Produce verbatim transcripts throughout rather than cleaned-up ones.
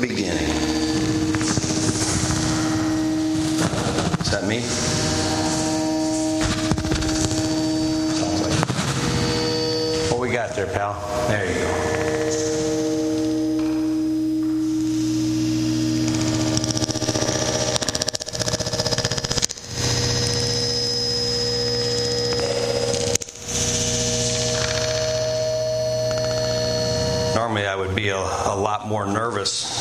beginning. Is that me? Sounds like it. What we got there, pal? There you go. Normally I would be a, a lot more nervous.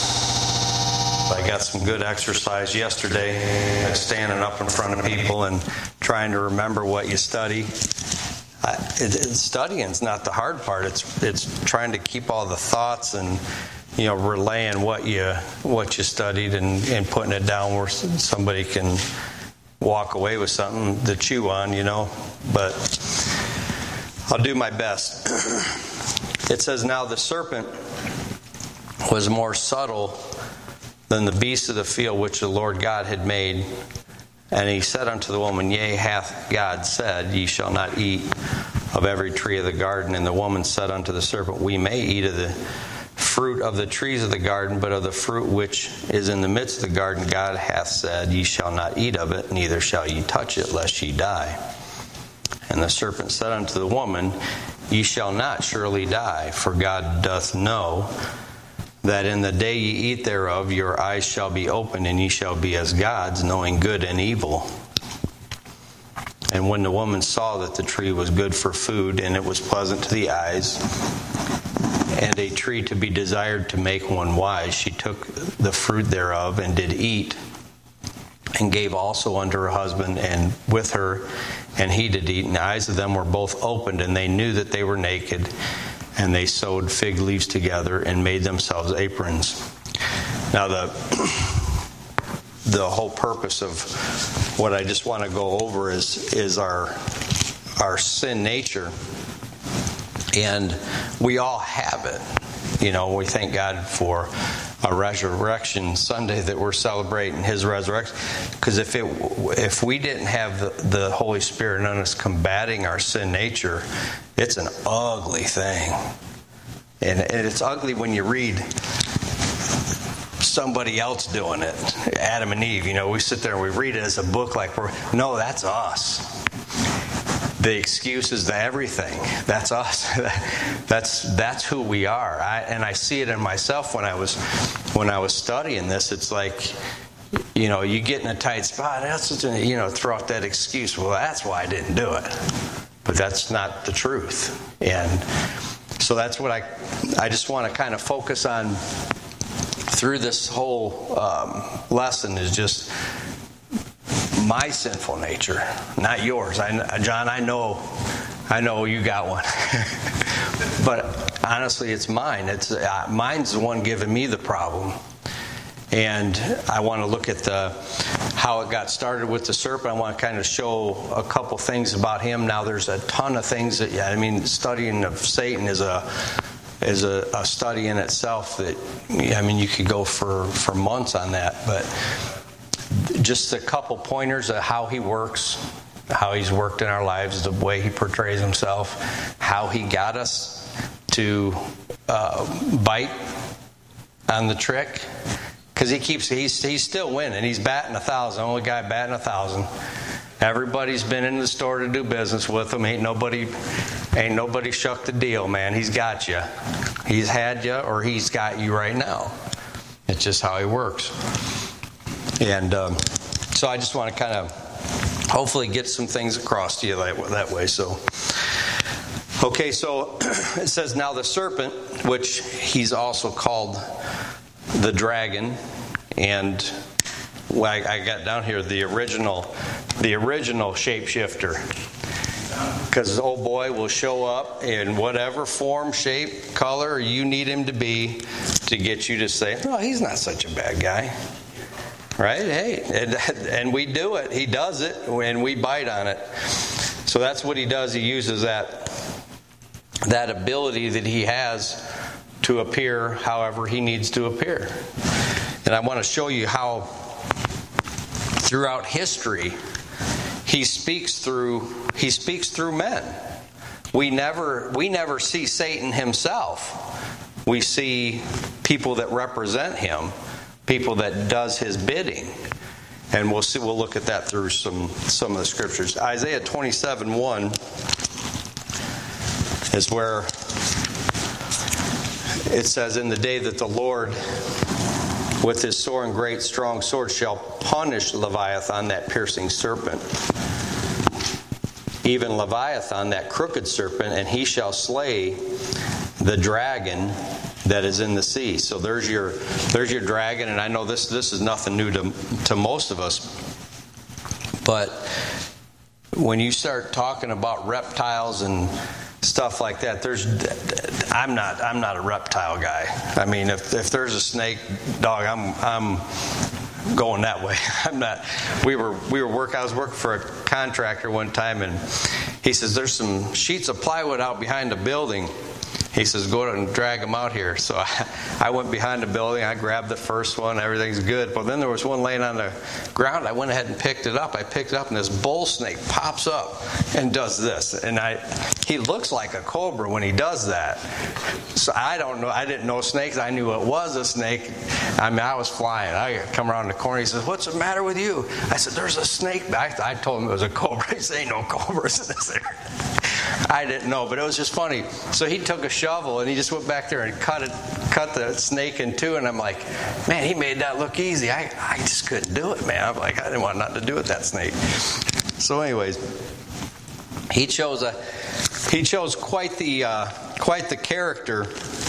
I got some good exercise yesterday, like standing up in front of people and trying to remember what you study. I, it, it, studying's not the hard part. It's it's trying to keep all the thoughts and, you know, relaying what you what you studied and, and putting it down where somebody can walk away with something to chew on, you know. But I'll do my best. It says, now the serpent was more subtle than the beasts of the field which the Lord God had made. And he said unto the woman, Yea, hath God said, Ye shall not eat of every tree of the garden. And the woman said unto the serpent, We may eat of the fruit of the trees of the garden, but of the fruit which is in the midst of the garden, God hath said, Ye shall not eat of it, neither shall ye touch it, lest ye die. And the serpent said unto the woman, Ye shall not surely die, for God doth know that in the day ye eat thereof, your eyes shall be opened, and ye shall be as gods, knowing good and evil. And when the woman saw that the tree was good for food, and it was pleasant to the eyes, and a tree to be desired to make one wise, she took the fruit thereof, and did eat, and gave also unto her husband, and with her, and he did eat. And the eyes of them were both opened, and they knew that they were naked. And they sewed fig leaves together and made themselves aprons. Now the the whole purpose of what I just want to go over is is our our sin nature, and we all have it. You know, we thank God for a Resurrection Sunday that we're celebrating His resurrection. Because if it if we didn't have the, the Holy Spirit in us combating our sin nature, it's an ugly thing. And, and it's ugly when you read somebody else doing it. Adam and Eve, you know, we sit there and we read it as a book like we're, no, that's us. The excuses to everything, that's us. that's that's who we are. I, and I see it in myself when I was when I was studying this. It's like, you know, you get in a tight spot, that's such a, you know, throw out that excuse. Well, that's why I didn't do it. But that's not the truth. And so that's what I I just want to kind of focus on through this whole um, lesson is just my sinful nature, not yours. I, John, I know, I know you got one, but honestly, it's mine. It's uh, mine's the one giving me the problem, and I want to look at the how it got started with the serpent. I want to kind of show a couple things about him. Now, there's a ton of things that I mean, studying of Satan is a is a, a study in itself. That I mean, you could go for for months on that, but just a couple pointers of how he works, how he's worked in our lives, the way he portrays himself, how he got us to uh, bite on the trick. Because he keeps, he's he's still winning. He's batting a thousand. Only guy batting a thousand. Everybody's been in the store to do business with him. Ain't nobody, ain't nobody shuck the deal, man. He's got you. He's had you, or he's got you right now. It's just how he works. And um, so I just want to kind of hopefully get some things across to you that, that way. So, okay, so it says, now the serpent, which he's also called the dragon, and well, I, I got down here the original, the original shapeshifter. Because old boy will show up in whatever form, shape, color you need him to be to get you to say, oh, he's not such a bad guy. Right? Hey, and, and we do it. He does it, and we bite on it. So that's what he does. He uses that that ability that he has to appear however he needs to appear. And I want to show you how throughout history he speaks through he speaks through men. We never we never see Satan himself, we see people that represent him, people that does his bidding. And we'll see, we'll look at that through some, some of the scriptures. Isaiah twenty-seven one is where it says, in the day that the Lord with his sore and great strong sword shall punish Leviathan, that piercing serpent, even Leviathan, that crooked serpent, and he shall slay the dragon that is in the sea. So there's your there's your dragon, and I know this this is nothing new to to most of us. But when you start talking about reptiles and stuff like that, there's I'm not I'm not a reptile guy. I mean, if if there's a snake, dog, I'm I'm going that way. I'm not. We were we were work. I was working for a contractor one time, and he says there's some sheets of plywood out behind the building. He says, go out and drag them out here. So I, I went behind the building. I grabbed the first one. Everything's good. But then there was one laying on the ground. I went ahead and picked it up. I picked it up, and this bull snake pops up and does this. And I, he looks like a cobra when he does that. So I don't know. I didn't know snakes. I knew it was a snake. I mean, I was flying. I come around the corner. He says, what's the matter with you? I said, there's a snake. I, I told him it was a cobra. He said, ain't no cobras in this area. I didn't know, but it was just funny. So he took a shovel and he just went back there and cut it, cut the snake in two. And I'm like, man, he made that look easy. I, I just couldn't do it, man. I'm like, I didn't want nothing to do with that snake. So, anyways, he chose a he chose quite the uh, quite the character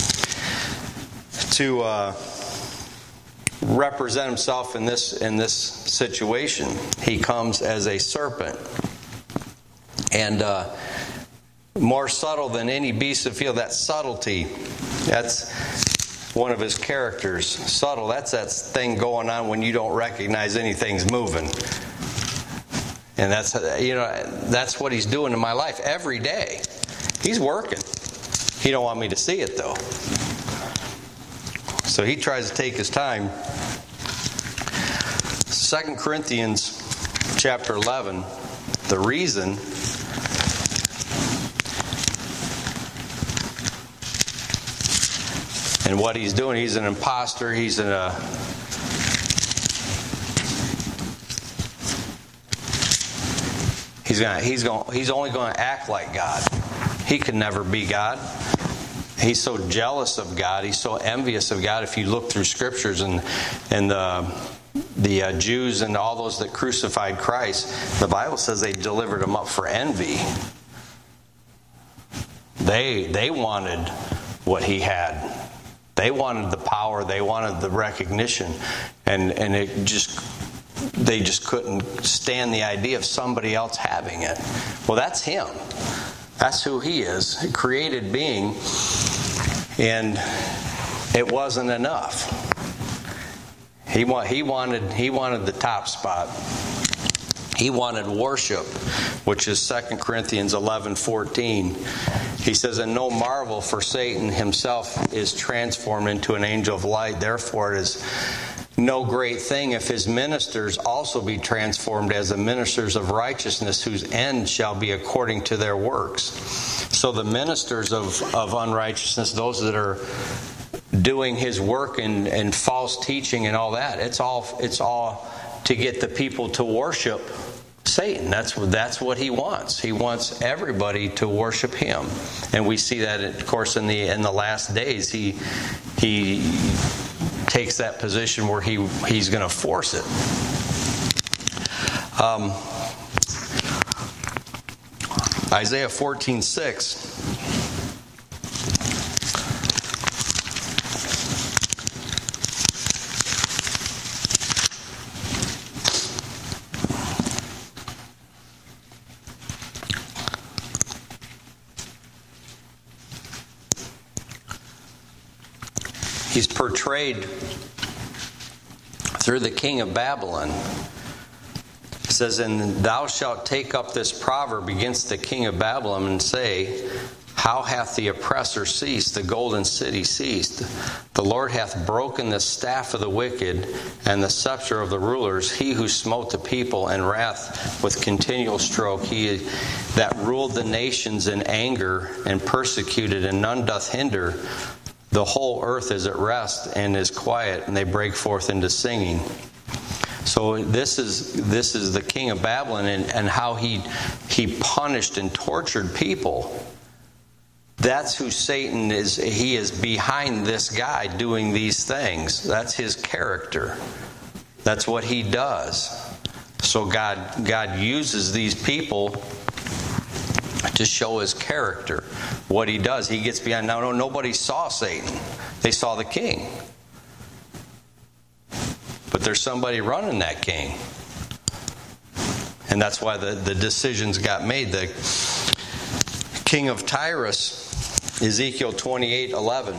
to uh, represent himself in this in this situation. He comes as a serpent, and. Uh, More subtle than any beast of the field. That subtlety, that's one of his characters. Subtle, that's that thing going on when you don't recognize anything's moving. And that's, you know, that's what he's doing in my life every day. He's working. He don't want me to see it, though. So he tries to take his time. Second Corinthians chapter eleven, the reason... And what he's doing, he's an imposter. He's in a he's gonna he's going he's only going to act like God. He can never be God. He's so jealous of God. He's so envious of God. If you look through scriptures and and the the uh, Jews and all those that crucified Christ, the Bible says they delivered him up for envy. They they wanted what he had. They wanted the power, they wanted the recognition, and, and it just they just couldn't stand the idea of somebody else having it. Well, that's him. That's who he is, a created being, and it wasn't enough. He wa- he wanted he wanted the top spot. He wanted worship, which is Second Corinthians eleven fourteen. He says, and no marvel, for Satan himself is transformed into an angel of light. Therefore it is no great thing if his ministers also be transformed as the ministers of righteousness, whose end shall be according to their works. So the ministers of, of unrighteousness, those that are doing his work and, and false teaching and all that, it's all it's all to get the people to worship Satan. That's that's what he wants. He wants everybody to worship him, and we see that, of course, in the in the last days. He he takes that position where he he's going to force it. Um, Isaiah fourteen six. He's portrayed through the king of Babylon. It says, and thou shalt take up this proverb against the king of Babylon and say, how hath the oppressor ceased, the golden city ceased? The Lord hath broken the staff of the wicked and the scepter of the rulers. He who smote the people in wrath with continual stroke, he that ruled the nations in anger and persecuted, and none doth hinder. the whole earth is at rest and is quiet, and they break forth into singing. So this is this is the king of Babylon, and, and how he he punished and tortured people. That's who Satan is. He is behind this guy doing these things. That's his character. That's what he does. So God God uses these people to show his character, what he does. He gets behind. Now, no, nobody saw Satan. They saw the king. But there's somebody running that king. And that's why the, the decisions got made. The king of Tyrus, Ezekiel twenty-eight eleven.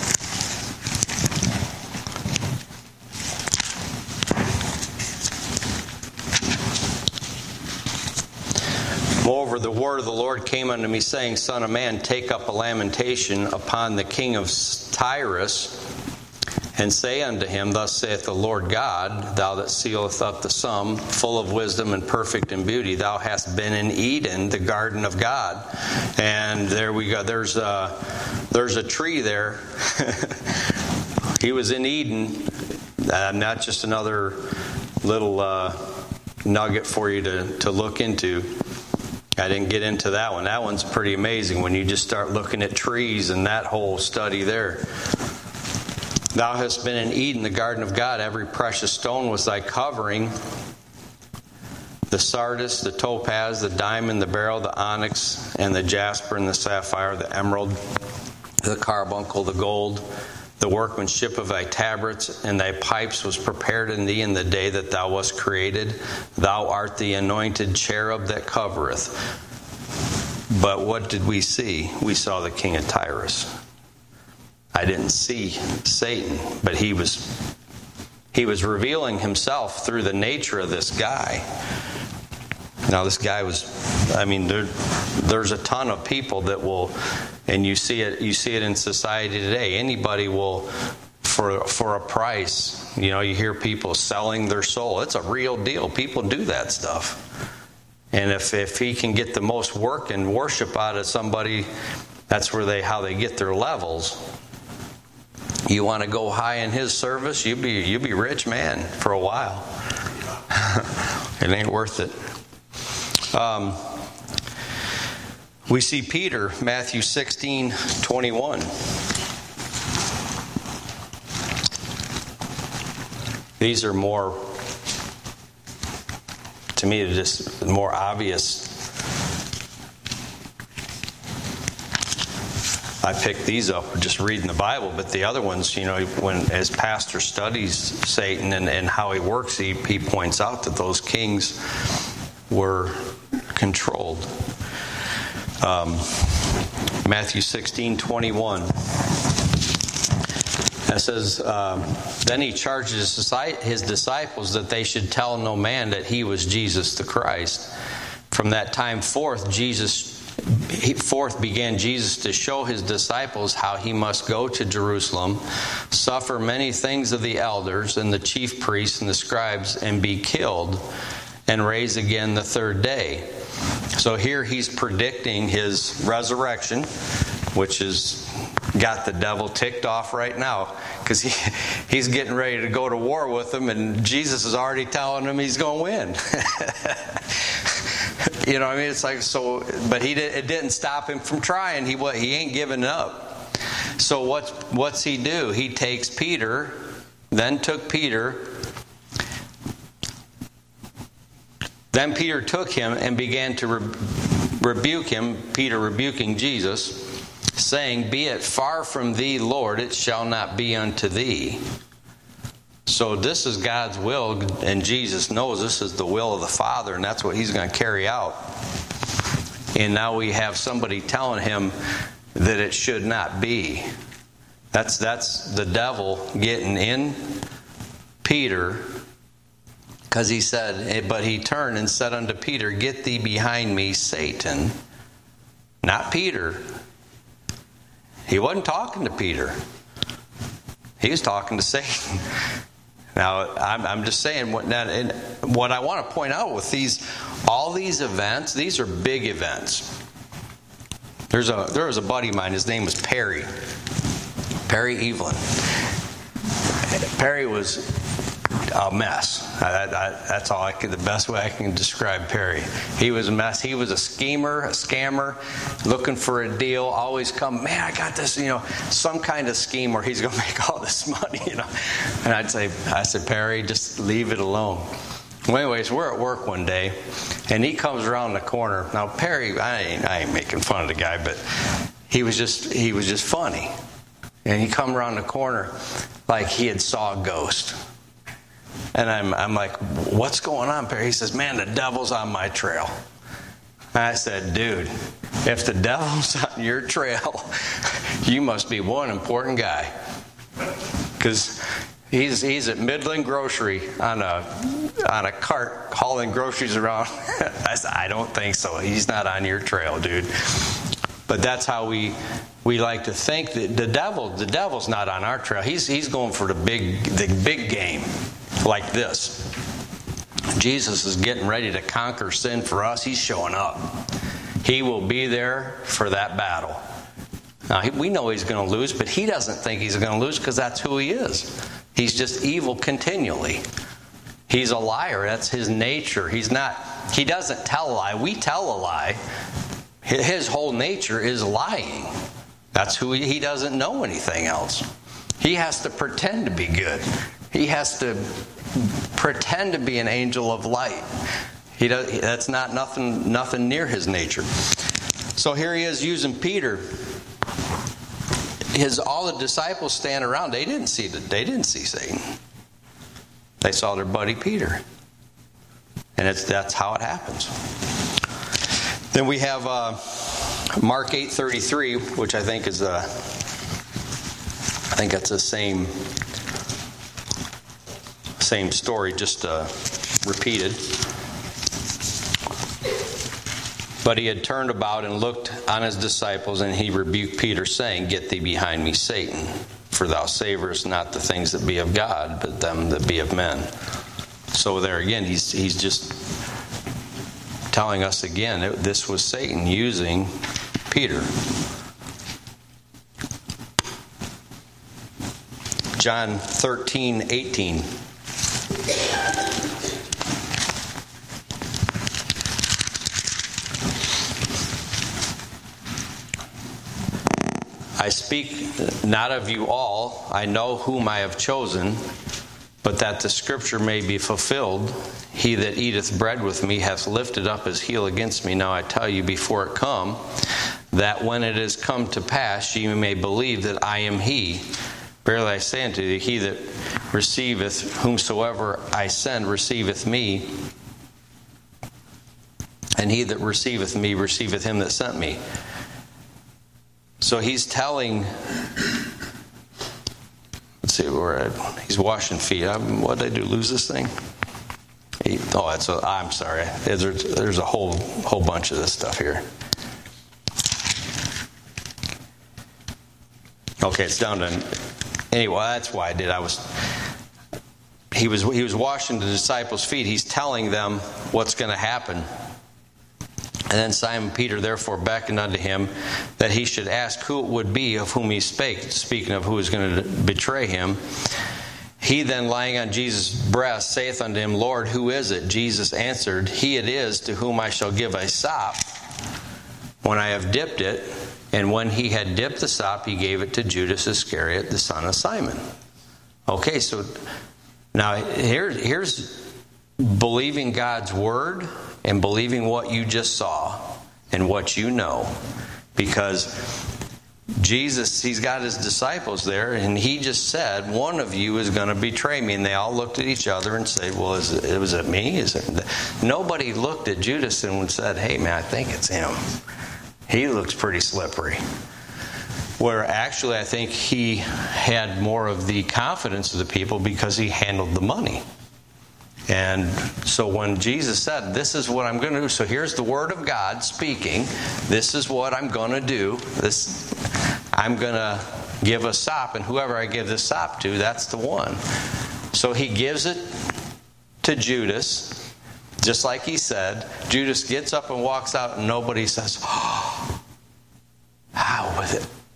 Moreover, the word of the Lord came unto me, saying, Son of man, take up a lamentation upon the king of Tyrus, and say unto him, Thus saith the Lord God, Thou that sealest up the sum, full of wisdom and perfect in beauty, thou hast been in Eden, the garden of God. And there we go. There's a, there's a tree there. He was in Eden. Uh, not just another little uh, nugget for you to, to look into. I didn't get into that one. That one's pretty amazing when you just start looking at trees and that whole study there. Thou hast been in Eden, the garden of God. Every precious stone was thy covering. The sardis, the topaz, the diamond, the beryl, the onyx, and the jasper, and the sapphire, the emerald, the carbuncle, the gold. The workmanship of thy tabrets and thy pipes was prepared in thee in the day that thou wast created. Thou art the anointed cherub that covereth. But what did we see? We saw the king of Tyrus. I didn't see Satan, but he was he was revealing himself through the nature of this guy. Now this guy was, I mean, there, there's a ton of people that will, and you see it, you see it in society today. Anybody will, for for a price, you know, you hear people selling their soul. It's a real deal. People do that stuff. And if if he can get the most work and worship out of somebody, that's where they how they get their levels. You want to go high in his service, you be you be rich man for a while. It ain't worth it. Um, we see Peter, Matthew sixteen twenty-one. These are more, to me, just more obvious. I picked these up just reading the Bible, but the other ones, you know, when as pastor studies Satan and, and how he works, he, he points out that those kings were controlled. Um, Matthew sixteen twenty-one. It says, uh, Then he charged his disciples that they should tell no man that he was Jesus the Christ. From that time forth, Jesus forth began Jesus to show his disciples how he must go to Jerusalem, suffer many things of the elders and the chief priests and the scribes, and be killed, and rise again the third day. So here he's predicting his resurrection, which has got the devil ticked off right now, because he, he's getting ready to go to war with him, and Jesus is already telling him he's going to win. You know what I mean? It's like, so, but he did, it didn't stop him from trying. He he ain't giving up. So what's what's he do? He takes Peter, then took Peter. Then Peter took him and began to re- rebuke him, Peter rebuking Jesus, saying, Be it far from thee, Lord, it shall not be unto thee. So this is God's will, and Jesus knows this is the will of the Father, and that's what he's going to carry out. And now we have somebody telling him that it should not be. That's that's the devil getting in Peter, because he said, but he turned and said unto Peter, Get thee behind me, Satan. Not Peter. He wasn't talking to Peter. He was talking to Satan. Now, I'm, I'm just saying, what, and what I want to point out with these, all these events, these are big events. There's a there was a buddy of mine, his name was Perry. Perry Evelyn. Perry was a mess. I, I, that's all I could, the best way I can describe Perry. He was a mess. He was a schemer, a scammer, looking for a deal, always come, man, I got this, you know, some kind of scheme where he's going to make all this money, you know. And I'd say, I said, Perry, just leave it alone. Well, anyways, we're at work one day, and he comes around the corner. Now, Perry, I ain't, I ain't making fun of the guy, but he was just, he was just funny. And he come around the corner like he had saw a ghost. And I'm I'm like, what's going on, Perry? He says, man, the devil's on my trail. And I said, dude, if the devil's on your trail, you must be one important guy. Because he's he's at Midland Grocery on a on a cart hauling groceries around. I said, I don't think so. He's not on your trail, dude. But that's how we we like to think that the devil the devil's not on our trail. He's he's going for the big the big game, like this. Jesus is getting ready to conquer sin for us. He's showing up. He will be there for that battle. Now, we know he's going to lose, but he doesn't think he's going to lose because that's who he is. He's just evil continually. He's a liar. That's his nature. He's not. He doesn't tell a lie. We tell a lie. His whole nature is lying. That's who he, he doesn't know anything else. He has to pretend to be good. He has to pretend to be an angel of light. He does. That's not nothing. Nothing near his nature. So here he is using Peter. His all the disciples stand around. They didn't see the, They didn't see Satan. They saw their buddy Peter, and it's that's how it happens. Then we have uh, Mark eight thirty-three, which I think is a. I think that's the same. Same story, just uh, repeated. But he had turned about and looked on his disciples, and he rebuked Peter, saying, "Get thee behind me, Satan, for thou savorest not the things that be of God, but them that be of men." So there again, he's he's just telling us again that this was Satan using Peter. John thirteen eighteen. I speak not of you all. I know whom I have chosen, but that the scripture may be fulfilled. He that eateth bread with me hath lifted up his heel against me. Now I tell you before it come, that when it is come to pass, ye may believe that I am he. Verily I say unto thee, he that receiveth whomsoever I send receiveth me, and he that receiveth me receiveth him that sent me. So he's telling, let's see, we're at, he's washing feet. I'm, what did I do, lose this thing? He, oh, that's a, I'm sorry. There's, there's a whole whole bunch of this stuff here. Okay, it's down to, anyway, that's why I did. I was, he was, he was washing the disciples' feet. He's telling them what's going to happen. And then Simon Peter therefore beckoned unto him that he should ask who it would be of whom he spake, speaking of who was going to betray him. He then, lying on Jesus' breast, saith unto him, Lord, who is it? Jesus answered, He it is to whom I shall give a sop when I have dipped it. And when he had dipped the sop, he gave it to Judas Iscariot, the son of Simon. Okay, so now here, here's believing God's word and believing what you just saw and what you know. Because Jesus, he's got his disciples there, and he just said, one of you is going to betray me. And they all looked at each other and said, well, is it, was it me? Is it? Nobody looked at Judas and said, hey, man, I think it's him. He looks pretty slippery. Where actually I think he had more of the confidence of the people because he handled the money. And so when Jesus said, this is what I'm going to do, so here's the word of God speaking, this is what I'm going to do, this, I'm going to give a sop, and whoever I give this sop to, that's the one. So he gives it to Judas, just like he said. Judas gets up and walks out, and nobody says, oh, how with it?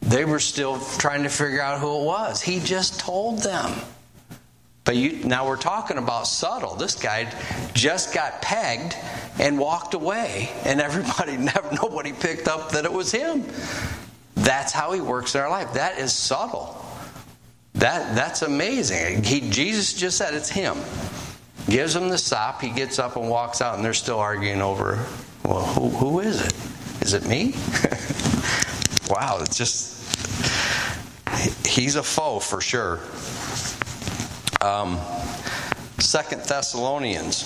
they were still trying to figure out who it was. He just told them. But you, now we're talking about subtle. This guy just got pegged and walked away, and everybody, never, nobody picked up that it was him. That's how he works in our life. That is subtle. That that's amazing. He, Jesus just said it's him. Gives him the sop. He gets up and walks out, and they're still arguing over, well, who, who is it? Is it me? Wow, it's just, he's a foe for sure. Um, Second Thessalonians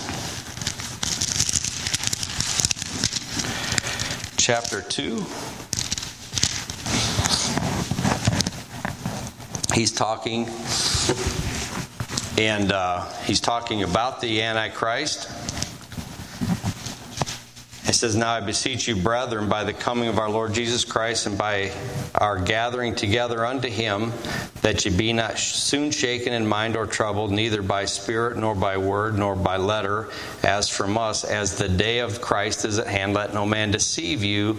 chapter two. He's talking, and uh, he's talking about the Antichrist. It says, "Now I beseech you, brethren, by the coming of our Lord Jesus Christ and by our gathering together unto him, that ye be not soon shaken in mind or troubled, neither by spirit, nor by word, nor by letter, as from us, as the day of Christ is at hand. Let no man deceive you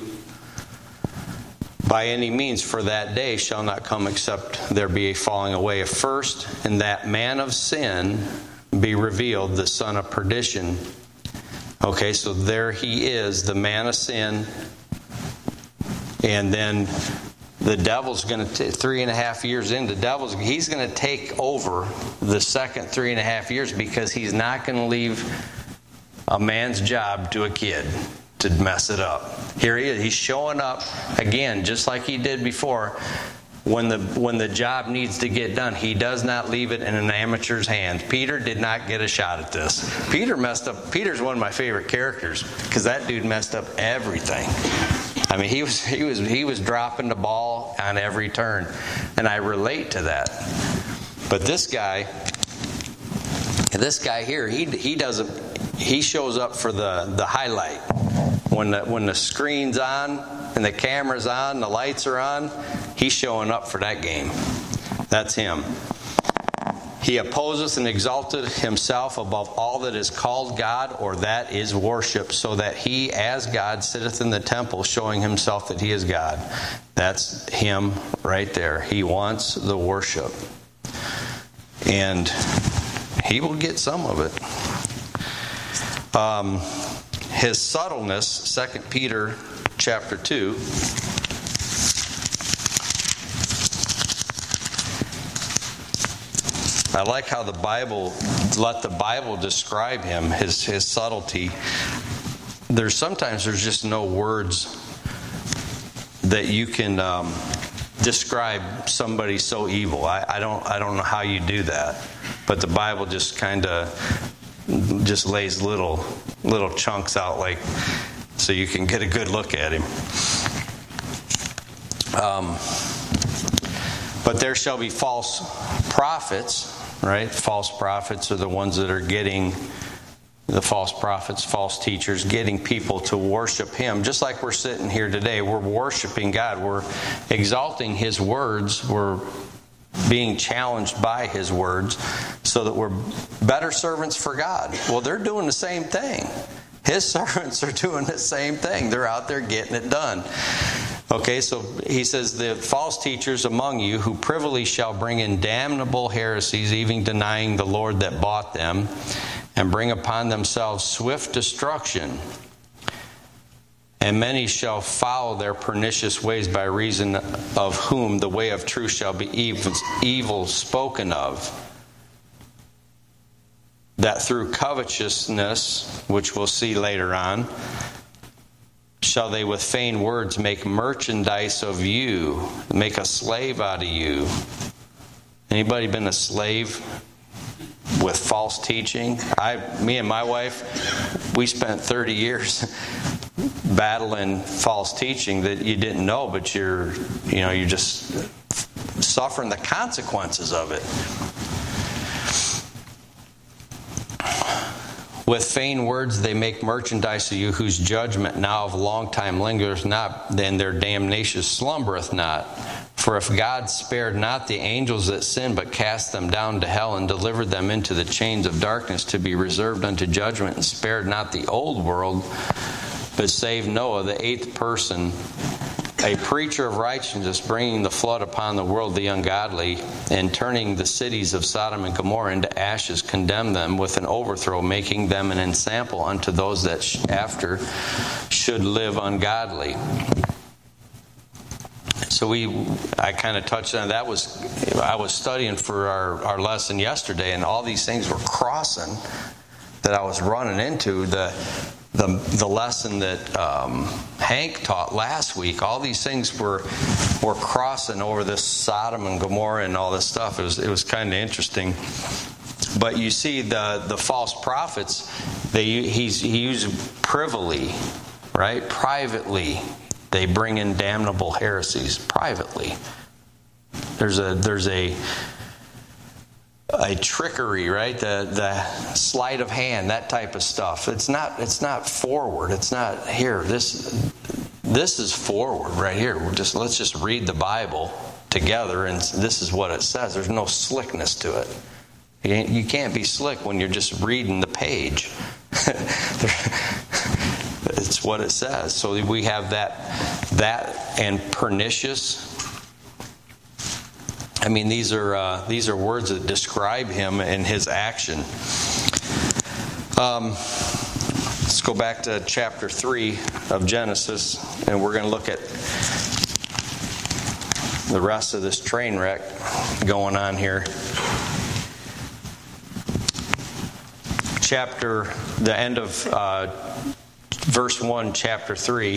by any means, for that day shall not come except there be a falling away of first, and that man of sin be revealed, the son of perdition." Okay, so there he is, the man of sin. And then the devil's going to, three and a half years in, the devil's, he's going to take over the second three and a half years, because he's not going to leave a man's job to a kid to mess it up. Here he is. He's showing up again, just like he did before. When the when the job needs to get done, he does not leave it in an amateur's hands. Peter did not get a shot at this. Peter messed up. Peter's one of my favorite characters, because that dude messed up everything. I mean, he was he was he was dropping the ball on every turn, and I relate to that. But this guy, this guy here, he he doesn't. He shows up for the the highlight. When the when the screen's on and the camera's on, the lights are on, he's showing up for that game. That's him. He opposeth and exalteth himself above all that is called God, or that is worship, so that he as God sitteth in the temple, showing himself that he is God. That's him right there. He wants the worship. And he will get some of it. Um, his subtleness, Second Peter chapter two. I like how the Bible, let the Bible describe him, his his subtlety. There's sometimes there's just no words that you can um, describe somebody so evil. I, I don't I don't know how you do that, but the Bible just kind of just lays little little chunks out, like, so you can get a good look at him. Um, but there shall be false prophets. Right? False prophets are the ones that are getting, the false prophets, false teachers, getting people to worship him. Just like we're sitting here today, we're worshiping God. We're exalting his words. We're being challenged by his words so that we're better servants for God. Well, they're doing the same thing. His servants are doing the same thing. They're out there getting it done. Okay, so he says, the false teachers among you who privily shall bring in damnable heresies, even denying the Lord that bought them, and bring upon themselves swift destruction. And many shall follow their pernicious ways, by reason of whom the way of truth shall be evil, evil spoken of. That through covetousness, which we'll see later on, shall they with feigned words make merchandise of you, make a slave out of you. Anybody been a slave with false teaching? I, me and my wife, we spent thirty years battling false teaching that you didn't know, but you're, you know, you're just suffering the consequences of it. With feigned words they make merchandise of you, whose judgment now of a long time lingers not, then their damnation slumbereth not. For if God spared not the angels that sinned, but cast them down to hell, and delivered them into the chains of darkness to be reserved unto judgment, and spared not the old world, but saved Noah, the eighth person, a preacher of righteousness, bringing the flood upon the world, the ungodly, and turning the cities of Sodom and Gomorrah into ashes, condemn them with an overthrow, making them an ensample unto those that after should live ungodly. So we, I kind of touched on that. Was I was studying for our, our lesson yesterday, and all these things were crossing that I was running into. The the the lesson that um, Hank taught last week, all these things were were crossing over this Sodom and Gomorrah and all this stuff. It was it was kind of interesting. But you see, the the false prophets, they he's he used privily, right, privately. They bring in damnable heresies privately. There's a there's a a trickery, right? The the sleight of hand, that type of stuff. It's not it's not forward. It's not here. This this is forward right here. We're just let's just read the Bible together, and this is what it says. There's no slickness to it. You can't be slick when you're just reading the page. It's what it says. So we have that, that and pernicious. I mean, these are uh, these are words that describe him and his action. Um, let's go back to chapter three of Genesis, and we're going to look at the rest of this train wreck going on here. Chapter, the end of uh, verse one, chapter three.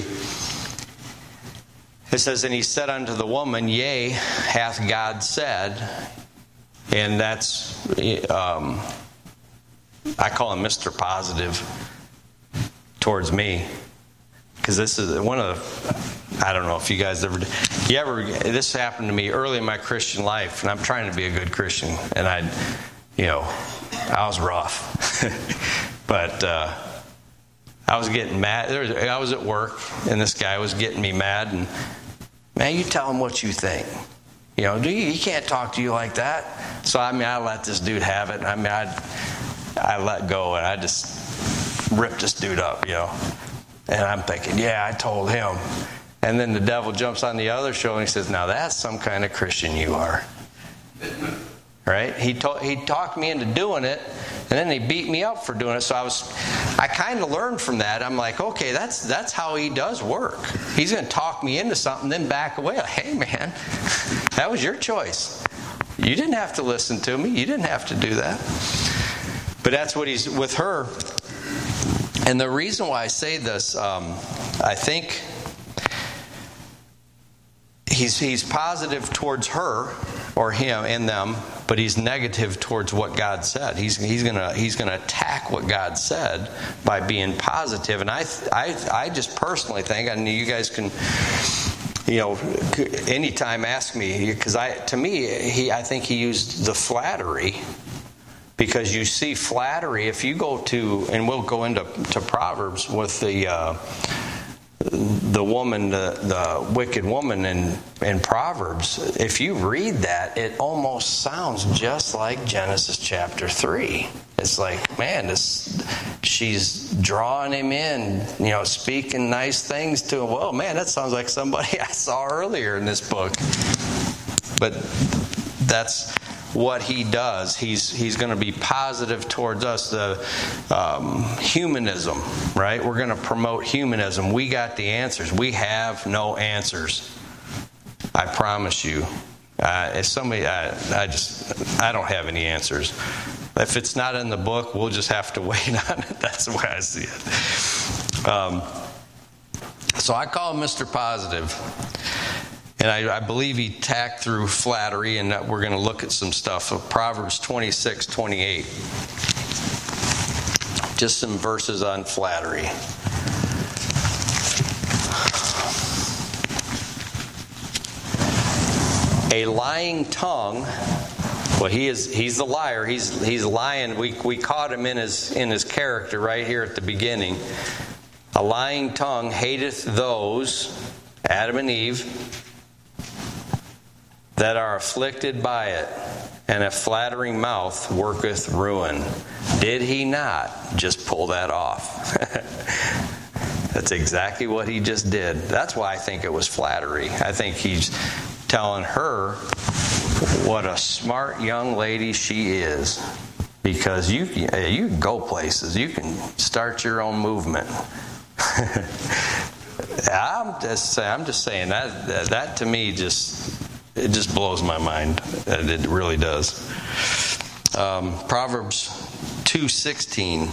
It says, and he said unto the woman, yea, hath God said, and that's, um, I call him Mister Positive towards me, because this is one of the, I don't know if you guys ever, you ever, this happened to me early in my Christian life, and I'm trying to be a good Christian, and I, you know, I was rough, but uh, I was getting mad. There was, I was at work, and this guy was getting me mad, and man, you tell him what you think. You know, do you, he can't talk to you like that. So I mean, I let this dude have it. I mean, I I let go, and I just ripped this dude up, you know. And I'm thinking, yeah, I told him. And then the devil jumps on the other show, and he says, now that's some kind of Christian you are. Right? He told, he talked me into doing it, and then he beat me up for doing it. So I was, I kind of learned from that. I'm like, okay, that's that's how he does work. He's going to talk me into something, then back away. Like, hey, man, that was your choice. You didn't have to listen to me. You didn't have to do that. But that's what he's with her. And the reason why I say this, um, I think he's he's positive towards her or him and them, but he's negative towards what God said. He's he's gonna he's gonna attack what God said by being positive. And I I I just personally think, and you guys can, you know, anytime ask me, because I to me he I think he used the flattery, because you see flattery if you go to, and we'll go into to Proverbs with the. Uh, the woman, the, the wicked woman in, in Proverbs, if you read that, it almost sounds just like Genesis chapter three. It's like, man, this she's drawing him in, you know, speaking nice things to him. Well, man, that sounds like somebody I saw earlier in this book. But that's what he does. He's he's going to be positive towards us. The um, humanism, right? We're going to promote humanism. We got the answers. We have no answers. I promise you. Uh, if somebody, I, I just, I don't have any answers. If it's not in the book, we'll just have to wait on it. That's the way I see it. Um, so I call him Mister Positive. And I, I believe he tacked through flattery, and we're going to look at some stuff. Of Proverbs twenty-six twenty-eight. Just some verses on flattery. A lying tongue. Well, he is he's the liar. He's he's lying. We we caught him in his in his character right here at the beginning. A lying tongue hateth those, Adam and Eve, that are afflicted by it, and a flattering mouth worketh ruin. Did he not just pull that off? That's exactly what he just did. That's why I think it was flattery. I think he's telling her what a smart young lady she is. Because you, you can go places. You can start your own movement. I'm just, I'm just saying that, that that to me just it just blows my mind. It really does. Um, Proverbs two sixteen.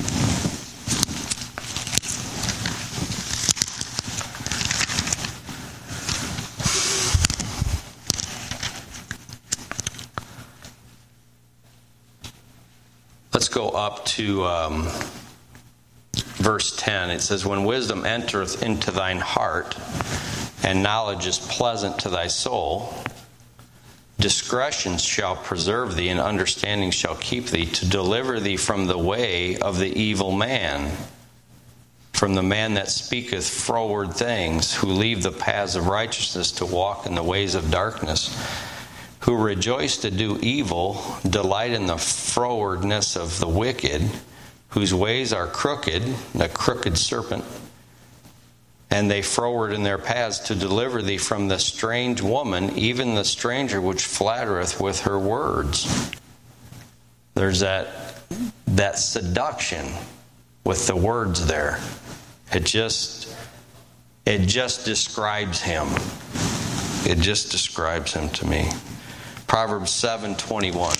Let's go up to um, verse ten. It says, when wisdom entereth into thine heart, and knowledge is pleasant to thy soul, discretion shall preserve thee, and understanding shall keep thee, to deliver thee from the way of the evil man, from the man that speaketh froward things, who leave the paths of righteousness to walk in the ways of darkness, who rejoice to do evil, delight in the frowardness of the wicked, whose ways are crooked, a crooked serpent, and they froward in their paths, to deliver thee from the strange woman, even the stranger which flattereth with her words. There's that that seduction with the words there. It just it just describes him. It just describes him to me. Proverbs seven twenty-one.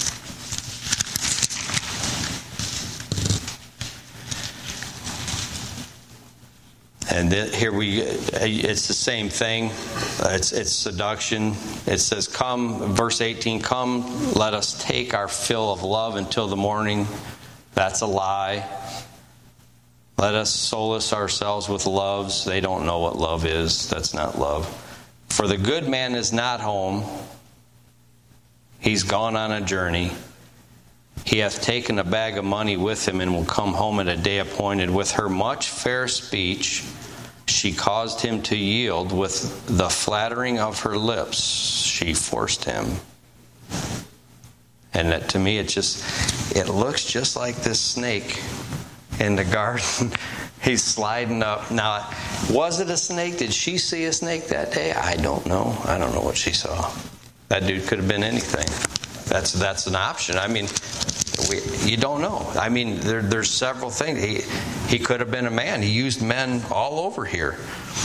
And here we, it's the same thing. It's it's seduction. It says, "Come," verse eighteen. "Come, let us take our fill of love until the morning." That's a lie. Let us solace ourselves with loves. They don't know what love is. That's not love. For the good man is not home. He's gone on a journey. He hath taken a bag of money with him, and will come home at a day appointed. With her much fair speech she caused him to yield. With the flattering of her lips she forced him. And that, to me, it just it looks just like this snake in the garden. He's sliding up. Now, was it a snake? Did she see a snake that day? I don't know. I don't know what she saw. That dude could have been anything. That's that's an option. I mean, we, you don't know. I mean, there, there's several things. He he could have been a man. He used men all over here.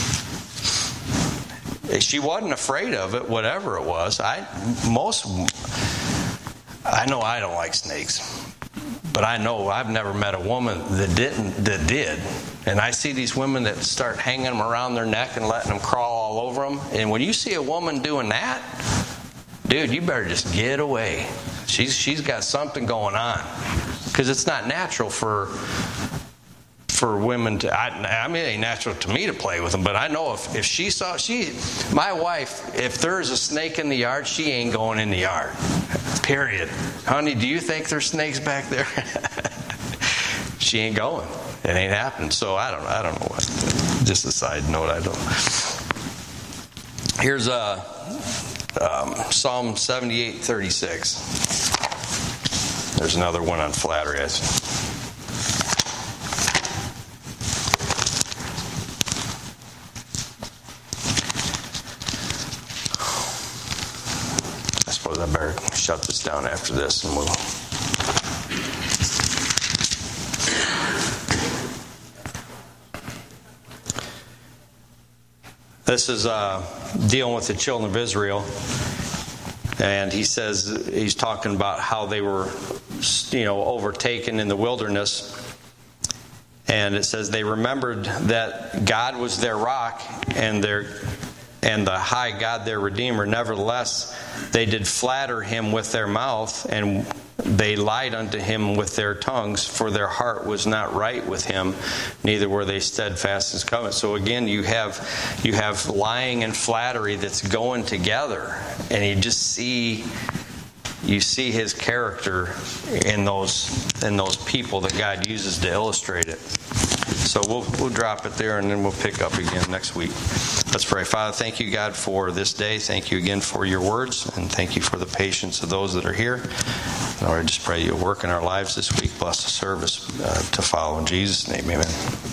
She wasn't afraid of it, whatever it was. I most I know I don't like snakes, but I know I've never met a woman that didn't that did. And I see these women that start hanging them around their neck and letting them crawl all over them. And when you see a woman doing that, dude, you better just get away. She's she's got something going on, because it's not natural for for women to. I, I mean, it ain't natural to me to play with them, but I know if if she saw she, my wife, if there's a snake in the yard, she ain't going in the yard. Period. Honey, do you think there's snakes back there? She ain't going. It ain't happening. So I don't. I don't know what. Just a side note. I don't. Here's a. Um, Psalm seventy-eight thirty-six. There's another one on flattery. I suppose I better shut this down after this and we'll. This is uh, dealing with the children of Israel, and he says he's talking about how they were, you know, overtaken in the wilderness. And it says they remembered that God was their rock and their and the high God their Redeemer. Nevertheless, they did flatter him with their mouth, and they lied unto him with their tongues, for their heart was not right with him, neither were they steadfast in his covenant. So again, you have you have lying and flattery that's going together, and you just see you see his character in those in those people that God uses to illustrate it. So we'll we'll drop it there, and then we'll pick up again next week. Let's pray. Father, thank you, God, for this day. Thank you again for your words, and thank you for the patience of those that are here. Lord, I just pray you'll work in our lives this week. Bless the service uh, to follow. In Jesus' name, amen.